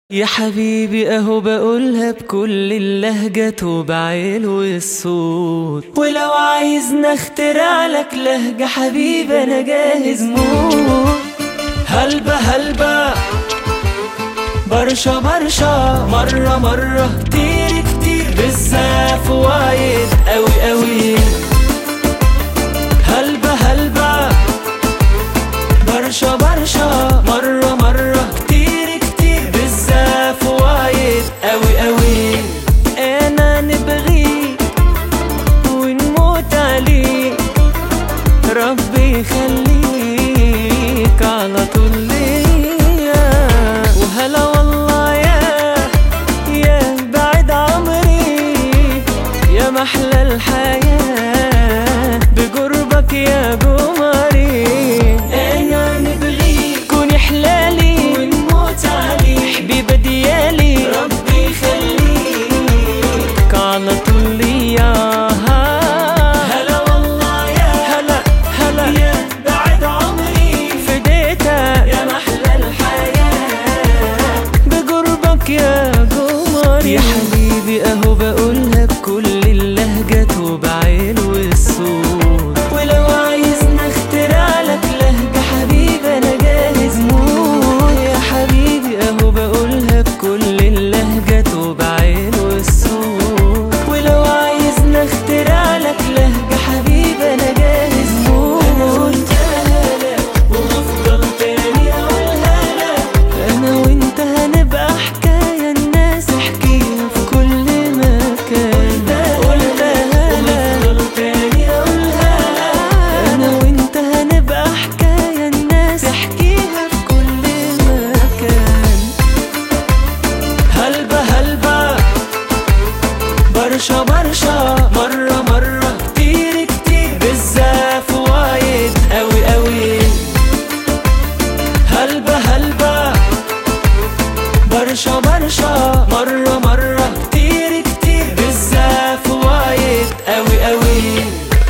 يا حبيبي اهو بقولها بكل اللهجات وبعلو الصوت، ولو عايزنا اخترع لك لهجة حبيبي انا جاهز موت. هلبة هلبة برشا برشا مرة مرة كتير كتير بالزاف وايد قوي قوي. هلبة هلبة برشا برشا مرة مرة كتير كتير بالزاف وايد قوي قوي. انا نبغيك ونموت عليك، ربي يخليك على طول ليا. وهلا والله يا بعد عمري، يا محلى الحياة بقربك يا قمري. انا نبغيك كوني حلالي ونموت عليك، حبيبة ديالي ربي يخليك على طول ليا. هلا والله هلا هلا يا بعد عمري، فديتك يا محلى الحياة بقربك يا قمري. يا حبيبي اهو بقولها بكل اللهجات وبعلو الصوت، ولو عايزنا اخترع لك لهجة حبيبي انا جاهز موت. يا حبيبي اهو بقولها بكل اللهجات وبعلو الصوت، ولو عايزنا اخترع لك لهجة حبيبي انا جاهز موت. انا وانت هلا وهفضل تاني اقولها لك، انا وانت هنبقى حكاية الناس احكيها في كل مكان. قلتها وهفضل تاني اقولها لك، انا وانت هنبقى حكاية الناس احكيها في كل مكان. هلبة هلبة برشا برشا مرة مرة كتير كتير بالزاف وايد قوي قوي. هلبة هلبة برشا برشا مرة مرة كتير كتير بالزاف وايد قوي قوي.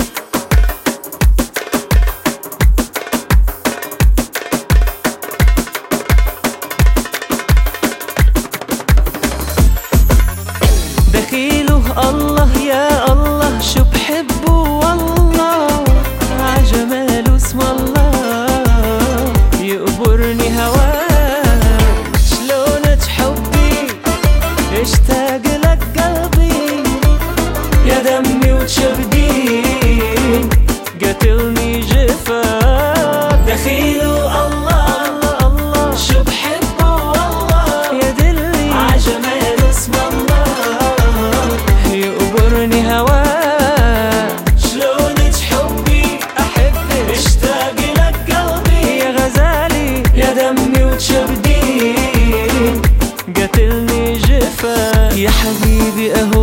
دخيله الله يا الله شو بحبه والله، عجماله اسم الله يقبرني هواه. شلونك حبي اشتاق لك قلبي، يا دمي وشبدي قتلني جفاك. دخيله الله الله شو بحبه والله، يا دلي عجماله اسم الله يقبرني هواه. شلونك حبي احبك اشتاق لك قلبي، يا غزالي يا دمي وشبدي قتلني جفاك. يا حبيبي اهو